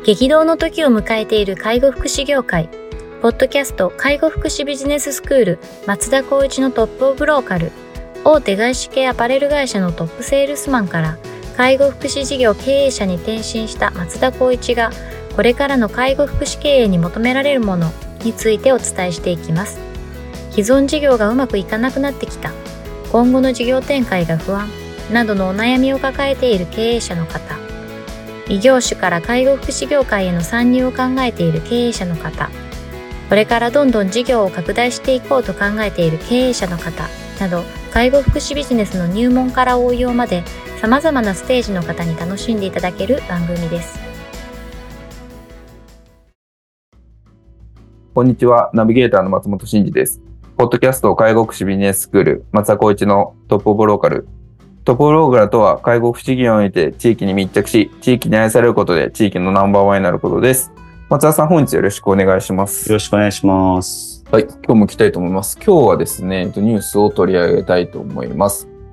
激動の時を迎えている介護福祉業界。ポッドキャスト介護福祉ビジネススクール松田光一のトップオブローカル。大手外資系アパレル会社のトップセールスマンから介護福祉事業経営者に転身した松田光一が、これからの介護福祉経営に求められるものについてお伝えしていきます。既存事業がうまくいかなくなってきた、今後の事業展開が不安などのお悩みを抱えている経営者の方、異業種から介護福祉業界への参入を考えている経営者の方、これからどんどん事業を拡大していこうと考えている経営者の方など、介護福祉ビジネスの入門から応用まで様々なステージの方に楽しんでいただける番組です。 こんにちは、ナビゲーターの松本真嗣です。ポッドキャスト介護福祉ビジネススクール松田光一のトップオブローカル。トップオブローカルとは、介護福祉業において地域に密着し、地域に愛されることで地域のナンバーワンになることです。松田さん、本日よろしくお願いします。 よろしくお願いします。 はい、今日も来たいと思います。今日はですね、ニュースを取り上げたいと思います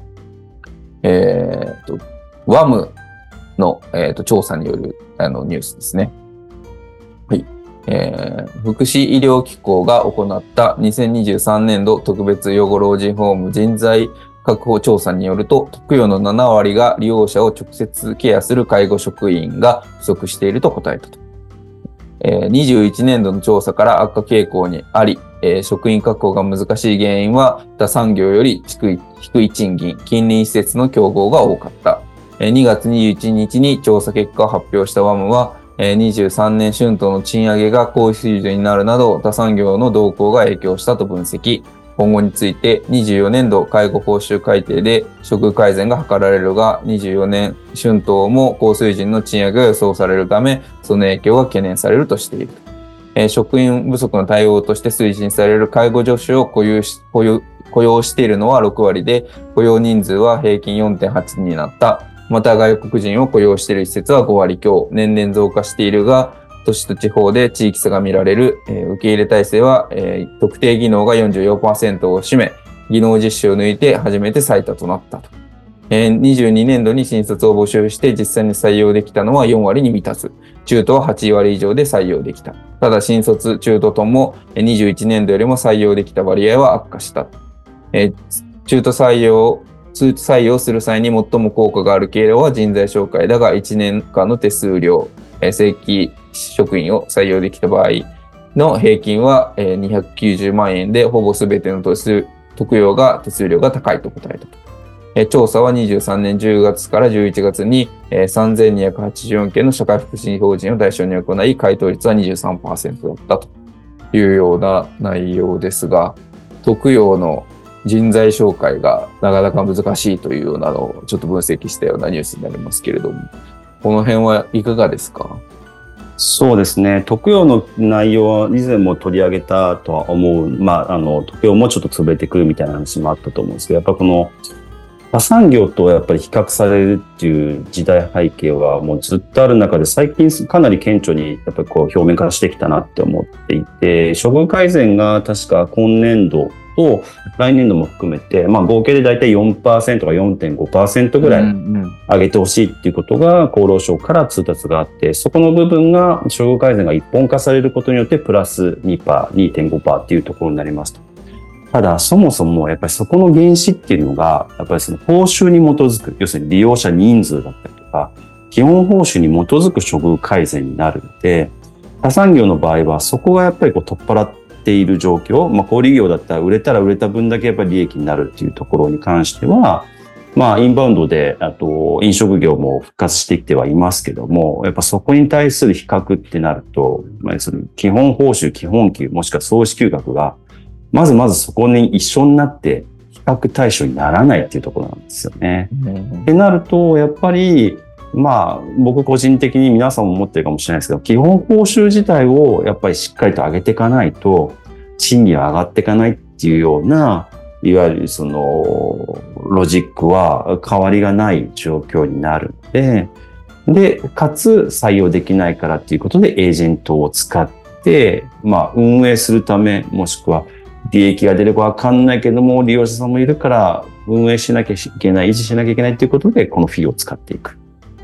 。WAM の、調査によるニュースですね。はい。福祉医療機構が行った2023年度特別養護老人ホーム人材確保調査によると、特養の7割が利用者を直接ケアする介護職員が不足していると答えたと。21年度の調査から悪化傾向にあり、職員確保が難しい原因は他産業より低い賃金、近隣施設の競合が多かった。2月21日に調査結果を発表した WAM は、23年春闘の賃上げが高水準になるなど他産業の動向が影響したと分析。今後について24年度介護報酬改定で処遇改善が図られるが、24年春闘も高水準の賃上げが予想されるため、その影響が懸念されるとしている。職員不足の対応として推進される介護助手を雇用しているのは6割で、雇用人数は平均 4.8 人になった。また外国人を雇用している施設は5割強、年々増加しているが、都市と地方で地域差が見られる。受け入れ体制は、特定技能が 44% を占め、技能実習を抜いて初めて最多となったと。22年度に新卒を募集して実際に採用できたのは4割に満たず、中途は8割以上で採用できた。ただ新卒、中途とも21年度よりも採用できた割合は悪化した。中途採用する際に最も効果がある経路は人材紹介だが、1年間の手数料、正規職員を採用できた場合の平均は290万円で、ほぼ全ての特養が手数料が高いと答えたと。調査は23年10月から11月に3284件の社会福祉法人を対象に行い、回答率は 23% だったというような内容ですが、特養の人材紹介がなかなか難しいというようなのをちょっと分析したようなニュースになりますけれども、この辺はいかがですか？ そうですね。特養の内容は以前も取り上げたとは思う。特養もちょっと潰れてくるみたいな話もあったと思うんですけど、やっぱこの他産業とやっぱり比較されるっていう時代背景はもうずっとある中で、最近かなり顕著にやっぱり表面化してきたなって思っていて、処遇改善が確か今年度と来年度も含めて、合計でだいたい 4% か 4.5% ぐらい上げてほしいっていうことが厚労省から通達があって、そこの部分が処遇改善が一本化されることによってプラス 2%、2.5% っていうところになりますと。ただそもそもやっぱりそこの原資っていうのがやっぱりその報酬に基づく、要するに利用者人数だったりとか基本報酬に基づく処遇改善になるので、他産業の場合はそこがやっぱり取っ払っている状況、小売業だったら売れたら売れた分だけやっぱり利益になるっていうところに関しては、インバウンドであと飲食業も復活してきてはいますけども、やっぱそこに対する比較ってなると、その基本報酬、基本給もしくは総支給額がまずそこに一緒になって比較対象にならないっていうところなんですよね。ってなるとやっぱり僕個人的に皆さんも思ってるかもしれないですけど、基本報酬自体をやっぱりしっかりと上げていかないと賃金は上がっていかないっていうような、いわゆるそのロジックは変わりがない状況になるので、かつ採用できないからっていうことでエージェントを使って運営するため、もしくは利益が出るかわかんないけども利用者さんもいるから運営しなきゃいけない、維持しなきゃいけないということでこのフィーを使っていく。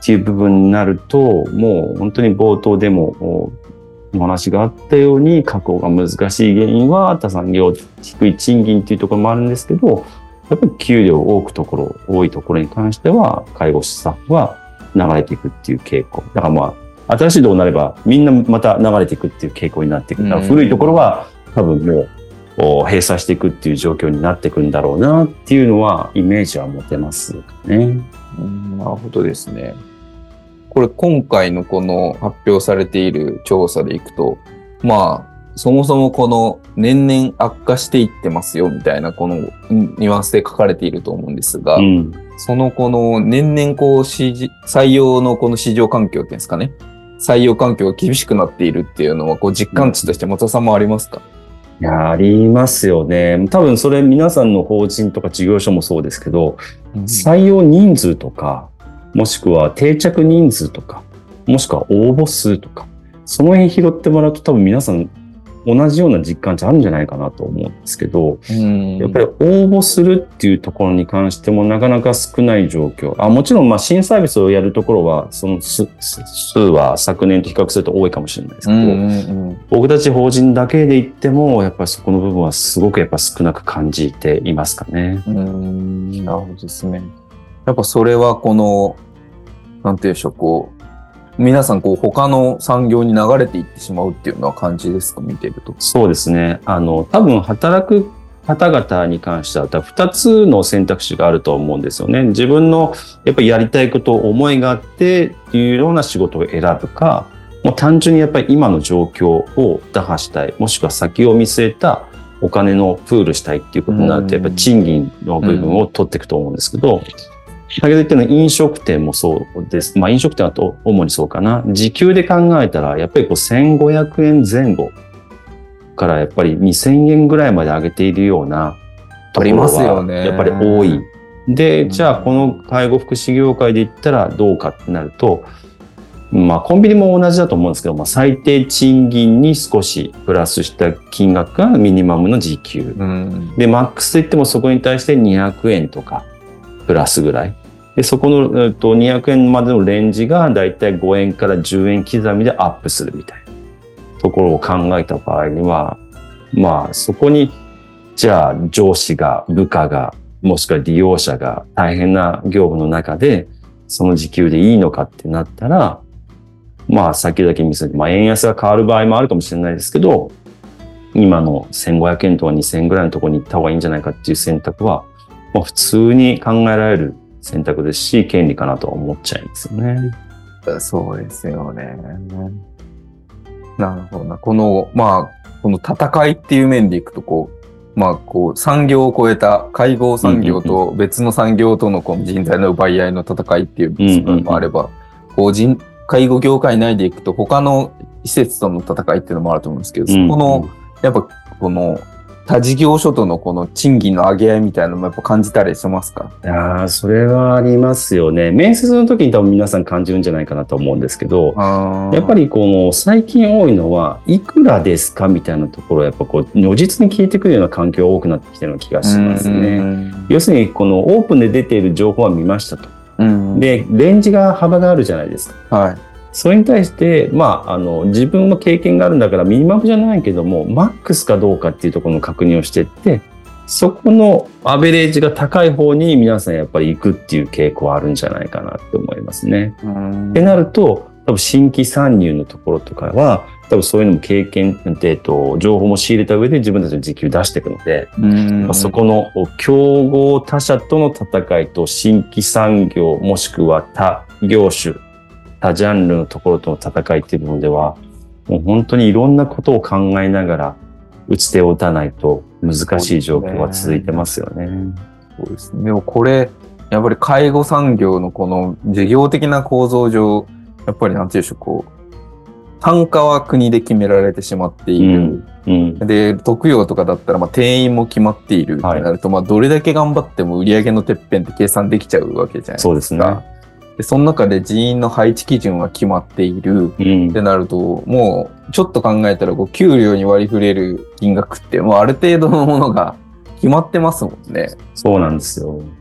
っていう部分になると、もう本当に冒頭でもお話があったように、確保が難しい原因は他産業低い賃金っていうところもあるんですけど、やっぱり給料多いところに関しては、介護士スタッフは流れていくっていう傾向。だから新しいところになれば、みんなまた流れていくっていう傾向になっていく。だから古いところは多分もう閉鎖していくっていう状況になっていくんだろうなっていうのは、イメージは持てますね。 なるほどですね。これ今回のこの発表されている調査でいくと、そもそもこの年々悪化していってますよみたいなこのニュアンスで書かれていると思うんですが、そのこの年々採用のこの市場環境っていうんですかね、採用環境が厳しくなっているっていうのは実感値として松田さんもありますか？ いや、ありますよね。多分それ皆さんの法人とか事業所もそうですけど、採用人数とか、もしくは定着人数とか、もしくは応募数とか、その辺拾ってもらうと多分皆さん同じような実感値あるんじゃないかなと思うんですけど、やっぱり応募するっていうところに関してもなかなか少ない状況。もちろん新サービスをやるところは、その数は昨年と比較すると多いかもしれないですけど、僕たち法人だけで言っても、やっぱりそこの部分はすごくやっぱ少なく感じていますかね。 なるほどですね。やっぱそれはなんていうんでしょう、皆さん他の産業に流れていってしまうっていうのは感じですか、見てると。 そうですね。多分働く方々に関しては2つの選択肢があると思うんですよね。自分のやっぱりやりたいこと思いがあってっていうような仕事を選ぶか、もう単純にやっぱり今の状況を打破したい、もしくは先を見据えたお金のプールしたいっていうことになると、やっぱり賃金の部分を取っていくと思うんですけど、先ほど言ったような飲食店もそうです。飲食店は主にそうかな。時給で考えたら、やっぱり1500円前後からやっぱり2000円ぐらいまで上げているようなところはやっぱり多い。で、じゃあこの介護福祉業界で言ったらどうかってなると、コンビニも同じだと思うんですけど、最低賃金に少しプラスした金額がミニマムの時給。で、マックスといってもそこに対して200円とかプラスぐらい。で、そこの200円までのレンジがだいたい5円から10円刻みでアップするみたいなところを考えた場合には、そこに、じゃあ上司が、部下が、もしくは利用者が大変な業務の中で、その時給でいいのかってなったら、先々見せて、円安が変わる場合もあるかもしれないですけど、今の1500円とか2000円ぐらいのところに行った方がいいんじゃないかっていう選択は、普通に考えられる選択ですし、権利かなとは思っちゃいますよね。 そうですよね。なるほどな。この戦いっていう面でいくと、産業を超えた介護産業と別の産業との人材の奪い合いの戦いっていう部分もあれば、介護業界内でいくと他の施設との戦いっていうのもあると思うんですけど、そこの、やっぱ他事業所とのこの賃金の上げ合いみたいなのもやっぱ感じたりしますか？ いやー、それはありますよね。面接の時に多分皆さん感じるんじゃないかなと思うんですけど、やっぱり最近多いのは、いくらですかみたいなところをやっぱ如実に聞いてくるような環境が多くなってきてるような気がしますね。要するにオープンで出ている情報は見ましたと。で、レンジが幅があるじゃないですか。はい。それに対して、自分の経験があるんだからミニマムじゃないけども、マックスかどうかっていうところの確認をしていって、そこのアベレージが高い方に皆さんやっぱり行くっていう傾向はあるんじゃないかなって思いますね。ってなると、多分新規参入のところとかは、多分そういうのも経験、情報も仕入れた上で自分たちの時給出していくので、そこの競合他社との戦いと新規産業もしくは他業種、他ジャンルのところとの戦いっていうのでは、もう本当にいろんなことを考えながら打ち手を打たないと難しい状況が続いてますよね。 そうですね。でもこれ、やっぱり介護産業のこの事業的な構造上、やっぱりなんていうんでしょう、単価は国で決められてしまっている。で、特養とかだったら定員も決まっているってなると、どれだけ頑張っても売上のてっぺんって計算できちゃうわけじゃないですか。 そうですね。 で、その中で人員の配置基準は決まっているってなると、もうちょっと考えたら給料に割り振れる金額ってもうある程度のものが決まってますもんね。 そうなんですよ。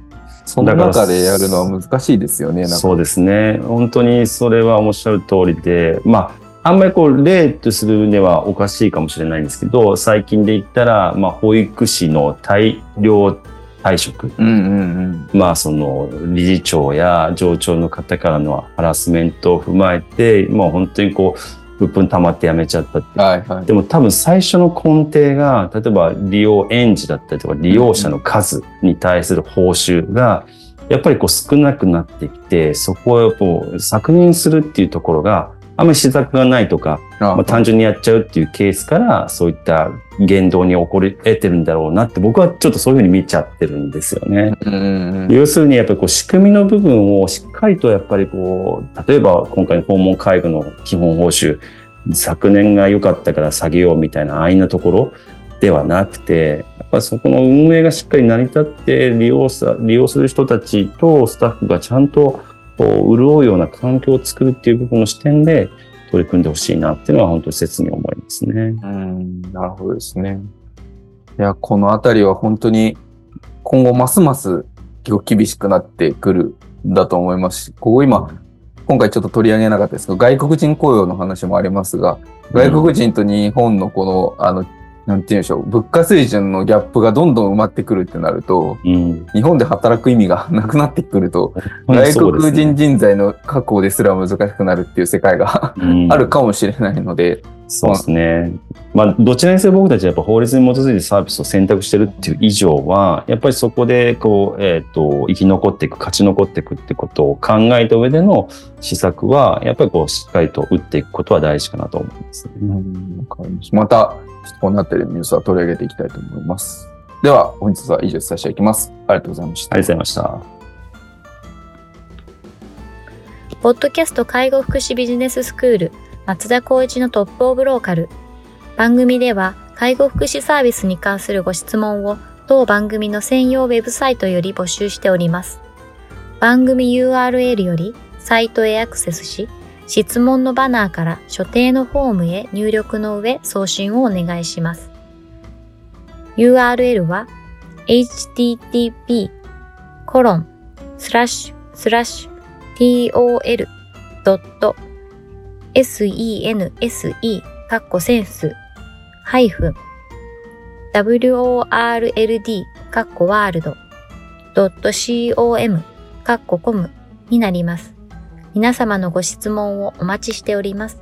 その中でやるのは難しいですよね。 そうですね。本当にそれはおっしゃる通りで、あんまり例とするにはおかしいかもしれないんですけど、最近で言ったら、保育士の大量退職。理事長や上長の方からのハラスメントを踏まえて、本当にうっぷん溜まって辞めちゃったって。でも多分最初の根底が、例えば利用園児だったりとか利用者の数に対する報酬が、やっぱり少なくなってきて、そこを削減するっていうところが、あんまり施策がないとか、単純にやっちゃうっていうケースから、そういった言動に起こり得てるんだろうなって、僕はちょっとそういうふうに見ちゃってるんですよね。要するにやっぱり仕組みの部分をしっかりとやっぱり例えば今回の訪問介護の基本報酬、昨年が良かったから下げようみたいなああいうなところではなくて、やっぱりそこの運営がしっかり成り立って利用する人たちとスタッフがちゃんと潤うような環境を作るっていう部分の視点で取り組んでほしいなっていうのは本当に切に思いますね。 なるほどですね。いや、このあたりは本当に今後ますます厳しくなってくるんだと思いますし、今回ちょっと取り上げなかったですけど、外国人雇用の話もありますが、外国人と日本のなんて言うんでしょう、物価水準のギャップがどんどん埋まってくるってなると、日本で働く意味がなくなってくると、外国人人材の確保ですら難しくなるっていう世界があるかもしれないので。 そうですね。どちらにせよ僕たちはやっぱ法律に基づいてサービスを選択してるっていう以上は、やっぱりそこで生き残っていく、勝ち残っていくってことを考えた上での施策は、やっぱりしっかりと打っていくことは大事かなと思いますね。 また、このあたりのニュースは取り上げていきたいと思います。では、本日は以上させていきます。ありがとうございました。 ありがとうございました。 ポッドキャスト介護福祉ビジネススクール松田光一のトップオブローカル。番組では介護福祉サービスに関するご質問を当番組の専用ウェブサイトより募集しております。番組 URL よりサイトへアクセスし、質問のバナーから所定のフォームへ入力の上送信をお願いします。URL は http://tol.sense-world.com になります。皆様のご質問をお待ちしております。